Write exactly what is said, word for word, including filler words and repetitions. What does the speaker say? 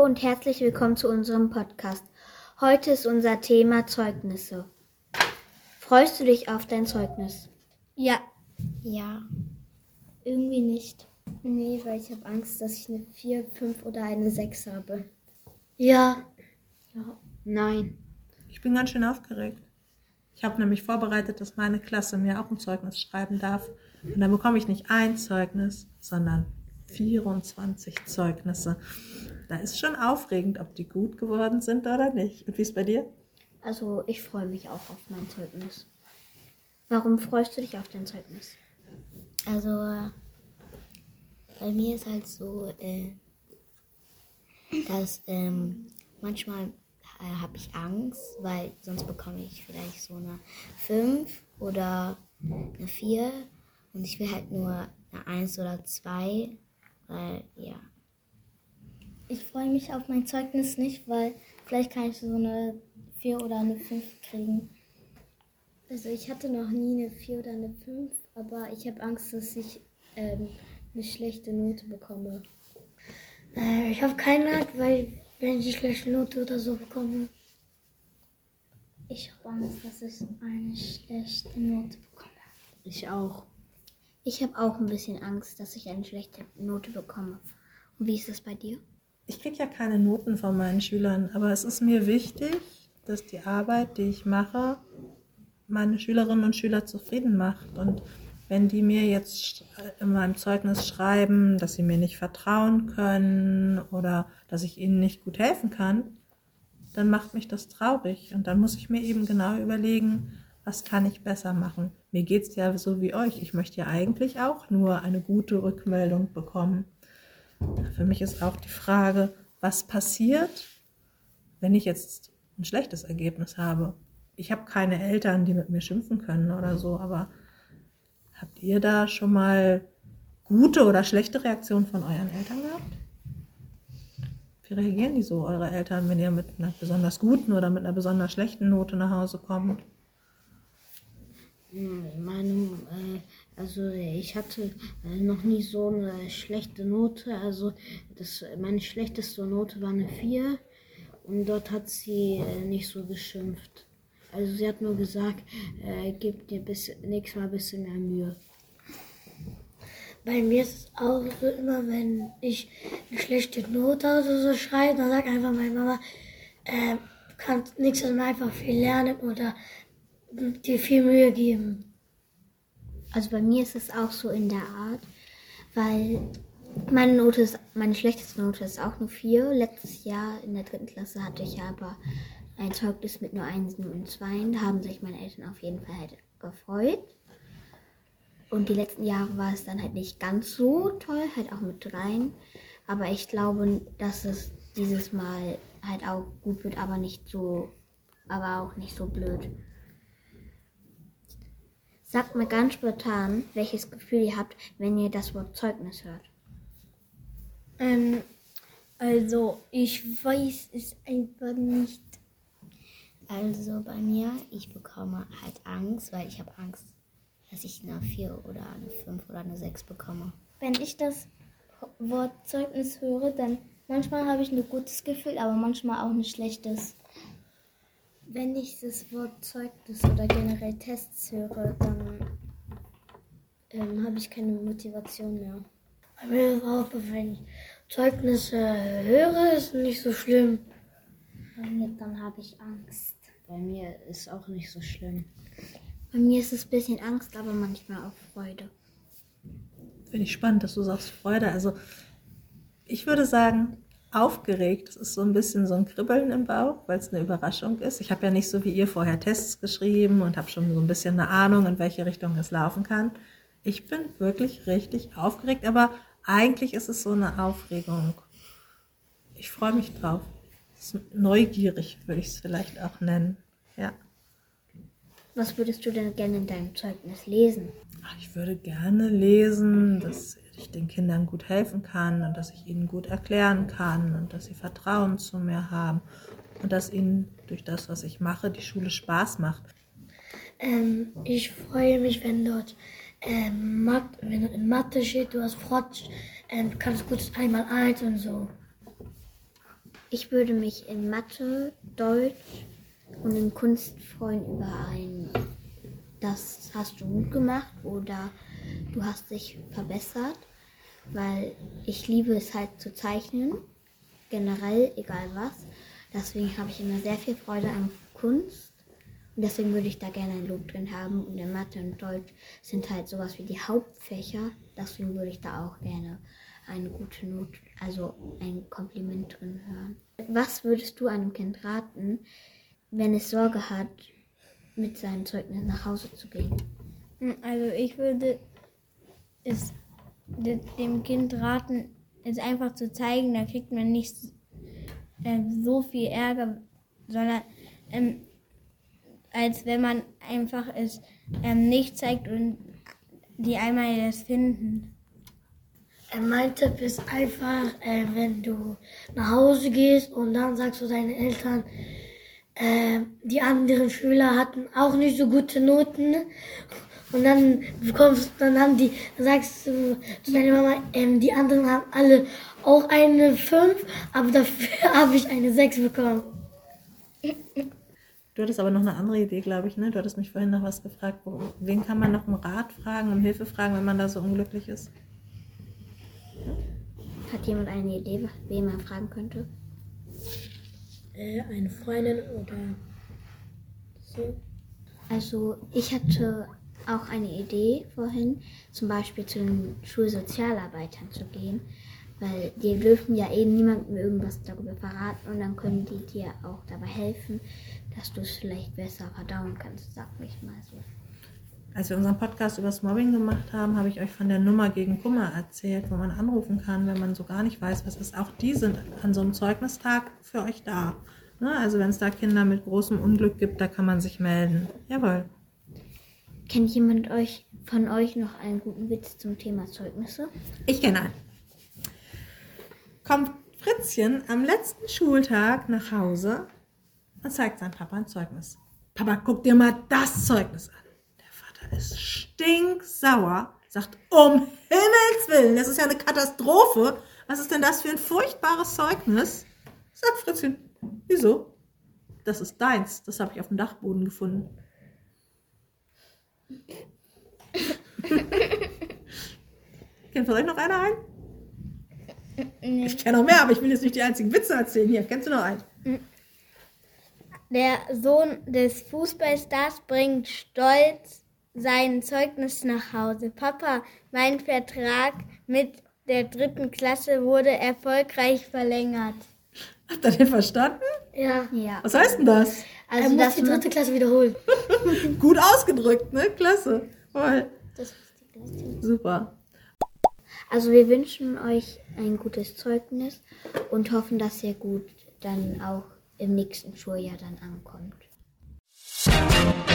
und herzlich willkommen zu unserem Podcast. Heute ist unser Thema Zeugnisse. Freust du dich auf dein Zeugnis? Ja. Ja. Irgendwie nicht. Nee, weil ich habe Angst, dass ich eine vier, fünf oder eine sechs habe. Ja. Ja. Nein. Ich bin ganz schön aufgeregt. Ich habe nämlich vorbereitet, dass meine Klasse mir auch ein Zeugnis schreiben darf. Und dann bekomme ich nicht ein Zeugnis, sondern vierundzwanzig Zeugnisse. Da ist schon aufregend, ob die gut geworden sind oder nicht. Und wie ist es bei dir? Also ich freue mich auch auf mein Zeugnis. Warum freust du dich auf dein Zeugnis? Also bei mir ist halt so, äh, dass ähm, manchmal äh, habe ich Angst, weil sonst bekomme ich vielleicht so eine fünf oder eine vier und ich will halt nur eine eins oder zwei, weil ja. Ich freue mich auf mein Zeugnis nicht, weil vielleicht kann ich so eine vier oder eine fünf kriegen. Also ich hatte noch nie eine vier oder eine fünf, aber ich habe Angst, dass ich ähm, eine schlechte Note bekomme. Äh, ich habe keine Angst, weil wenn ich eine schlechte Note oder so bekomme. Ich habe Angst, dass ich eine schlechte Note bekomme. Ich auch. Ich habe auch ein bisschen Angst, dass ich eine schlechte Note bekomme. Und wie ist das bei dir? Ich kriege ja keine Noten von meinen Schülern, aber es ist mir wichtig, dass die Arbeit, die ich mache, meine Schülerinnen und Schüler zufrieden macht. Und wenn die mir jetzt in meinem Zeugnis schreiben, dass sie mir nicht vertrauen können oder dass ich ihnen nicht gut helfen kann, dann macht mich das traurig. Und dann muss ich mir eben genau überlegen, was kann ich besser machen. Mir geht es ja so wie euch. Ich möchte ja eigentlich auch nur eine gute Rückmeldung bekommen. Für mich ist auch die Frage, was passiert, wenn ich jetzt ein schlechtes Ergebnis habe. Ich habe keine Eltern, die mit mir schimpfen können oder so, aber habt ihr da schon mal gute oder schlechte Reaktionen von euren Eltern gehabt? Wie reagieren die so, eure Eltern, wenn ihr mit einer besonders guten oder mit einer besonders schlechten Note nach Hause kommt? Meine, äh, also ich hatte äh, noch nie so eine schlechte Note. Also das, meine schlechteste Note war eine vier und dort hat sie äh, nicht so geschimpft. Also sie hat nur gesagt, äh, gib dir bis, nächstes Mal ein bisschen mehr Mühe. Bei mir ist es auch so, immer wenn ich eine schlechte Note oder so schreibe, dann sagt einfach meine Mama, äh, du kannst nächstes Mal einfach viel lernen oder dir viel Mühe geben. Also bei mir ist es auch so in der Art, weil meine Note ist, meine schlechteste Note ist auch nur vier. Letztes Jahr in der dritten Klasse hatte ich aber ein Zeugnis mit nur Einsen und Zweien. Da haben sich meine Eltern auf jeden Fall halt gefreut. Und die letzten Jahre war es dann halt nicht ganz so toll, halt auch mit Dreien. Aber ich glaube, dass es dieses Mal halt auch gut wird, aber nicht so, aber auch nicht so blöd. Sagt mir ganz spontan, welches Gefühl ihr habt, wenn ihr das Wort Zeugnis hört. Ähm, also ich weiß es einfach nicht. Also bei mir, ich bekomme halt Angst, weil ich habe Angst, dass ich eine vier oder eine fünf oder eine sechs bekomme. Wenn ich das Wort Zeugnis höre, dann manchmal habe ich ein gutes Gefühl, aber manchmal auch ein schlechtes. Wenn ich das Wort Zeugnis oder generell Tests höre, dann ähm, habe ich keine Motivation mehr. Bei mir ist es auch so, wenn ich Zeugnisse höre, ist nicht so schlimm. Bei mir, dann habe ich Angst. Bei mir ist auch nicht so schlimm. Bei mir ist es ein bisschen Angst, aber manchmal auch Freude. Finde ich spannend, dass du sagst Freude. Also ich würde sagen, aufgeregt. Das ist so ein bisschen so ein Kribbeln im Bauch, weil es eine Überraschung ist. Ich habe ja nicht so wie ihr vorher Tests geschrieben und habe schon so ein bisschen eine Ahnung, in welche Richtung es laufen kann. Ich bin wirklich richtig aufgeregt, aber eigentlich ist es so eine Aufregung. Ich freue mich drauf. Neugierig würde ich es vielleicht auch nennen. Ja. Was würdest du denn gerne in deinem Zeugnis lesen? Ach, ich würde gerne lesen, dass ich den Kindern gut helfen kann und dass ich ihnen gut erklären kann und dass sie Vertrauen zu mir haben und dass ihnen durch das, was ich mache, die Schule Spaß macht. Ähm, ich freue mich, wenn dort ähm, Mat- wenn dort in Mathe steht, du hast Frotsch, ähm, du kannst gut einmal eins und so. Ich würde mich in Mathe, Deutsch und in Kunst freuen über ein, das hast du gut gemacht oder du hast dich verbessert, weil ich liebe es halt zu zeichnen, generell, egal was. Deswegen habe ich immer sehr viel Freude an Kunst und deswegen würde ich da gerne ein Lob drin haben. Und in Mathe und Deutsch sind halt sowas wie die Hauptfächer, deswegen würde ich da auch gerne eine gute Note, also ein Kompliment drin hören. Was würdest du einem Kind raten, wenn es Sorge hat, mit seinem Zeugnis nach Hause zu gehen? Also ich würde es dem Kind raten, es einfach zu zeigen, da kriegt man nicht äh, so viel Ärger, sondern ähm, als wenn man einfach es ähm, nicht zeigt und die einmal das finden. Er meinte, bis einfach, äh, wenn du nach Hause gehst und dann sagst du deinen Eltern, äh, die anderen Schüler hatten auch nicht so gute Noten. Und dann bekommst, dann haben die, dann sagst du zu deiner Mama, ähm, die anderen haben alle auch eine fünf, aber dafür habe ich eine sechs bekommen. Du hattest aber noch eine andere Idee, glaube ich, ne? Du hattest mich vorhin noch was gefragt. Wo, wen kann man noch um Rat fragen, um Hilfe fragen, wenn man da so unglücklich ist? Hat jemand eine Idee, wen man fragen könnte? Äh, eine Freundin oder so. Also ich hatte auch eine Idee vorhin, zum Beispiel zu den Schulsozialarbeitern zu gehen, weil die dürfen ja eh niemandem irgendwas darüber verraten und dann können die dir auch dabei helfen, dass du es vielleicht besser verdauen kannst, sag ich mal so. Als wir unseren Podcast über das Mobbing gemacht haben, habe ich euch von der Nummer gegen Kummer erzählt, wo man anrufen kann, wenn man so gar nicht weiß, was ist. Auch die sind an so einem Zeugnistag für euch da. Ne? Also wenn es da Kinder mit großem Unglück gibt, da kann man sich melden. Jawohl. Kennt jemand euch von euch noch einen guten Witz zum Thema Zeugnisse? Ich kenne einen. Kommt Fritzchen am letzten Schultag nach Hause und zeigt seinem Papa ein Zeugnis. Papa, guck dir mal das Zeugnis an. Ist stinksauer, sagt, um Himmels Willen, das ist ja eine Katastrophe. Was ist denn das für ein furchtbares Zeugnis? Sagt Fritzchen, wieso? Das ist deins, das habe ich auf dem Dachboden gefunden. Kennt von euch noch einer ein? Nee. Ich kenne noch mehr, aber ich will jetzt nicht die einzigen Witze erzählen. Hier, kennst du noch einen? Der Sohn des Fußballstars bringt stolz sein Zeugnis nach Hause. Papa, mein Vertrag mit der dritten Klasse wurde erfolgreich verlängert. Habt ihr den verstanden? Ja. Ja. Was heißt denn das? Also er Also muss das die dritte Klasse wiederholen. Gut ausgedrückt, ne? Klasse. Voll. Das ist die Klasse. Super. Also wir wünschen euch ein gutes Zeugnis und hoffen, dass ihr gut dann auch im nächsten Schuljahr dann ankommt.